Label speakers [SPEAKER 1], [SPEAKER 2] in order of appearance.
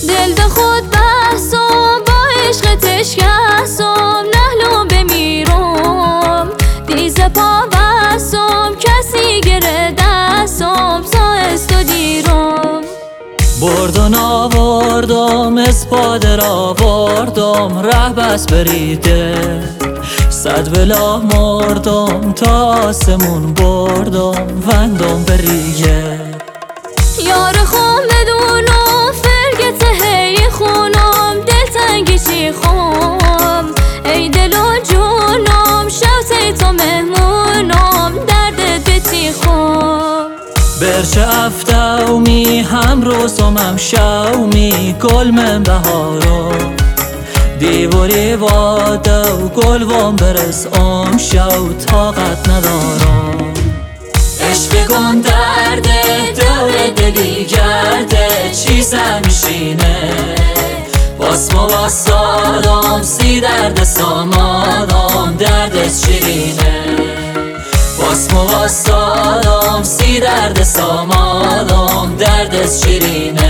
[SPEAKER 1] دل به خود بحثم با عشق تشکستم نهلم بمیرم دیز پا بستم کسی گره دستم سایست و دیرم
[SPEAKER 2] بردن آوردم اسپاده را بردم ره بس بریده صد بلا مردم تا آسمون بردم وندم بریگه
[SPEAKER 1] یار خون بدونم فرگت هی خونم دلتنگی چی خون ای دل و جونم شوتی تو مهمونم دردت بتی خون
[SPEAKER 2] برچه افتومی هم روزم هم شومی گل من بهارم دیواری واده و گل وام برس شو طاقت ندارم عشق گم درده دور دلی گرده چیزم میشینه باسم و باستادم سی درد سامادم دردت شیرینه باسم و باستادم سی درد سامادم دردت شیرینه